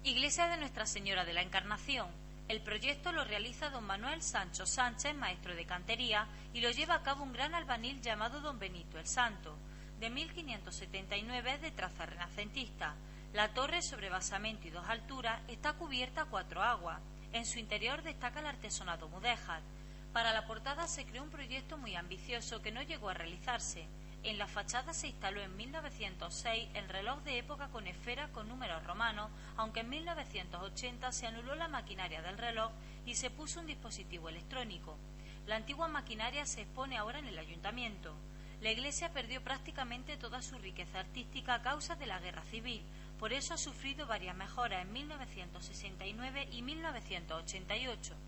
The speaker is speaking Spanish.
Iglesia de Nuestra Señora de la Encarnación. El proyecto lo realiza don Manuel Sancho Sánchez, maestro de cantería, y lo lleva a cabo un gran albanil llamado don Benito el Santo. De 1579 es de traza renacentista. La torre, sobre basamento y 2 alturas, está cubierta a 4 aguas. En su interior destaca el artesonado mudéjar. Para la portada se creó un proyecto muy ambicioso que no llegó a realizarse. En la fachada se instaló en 1906 el reloj de época con esfera con números romanos, aunque en 1980 se anuló la maquinaria del reloj y se puso un dispositivo electrónico. La antigua maquinaria se expone ahora en el ayuntamiento. La iglesia perdió prácticamente toda su riqueza artística a causa de la guerra civil, por eso ha sufrido varias mejoras en 1969 y 1988.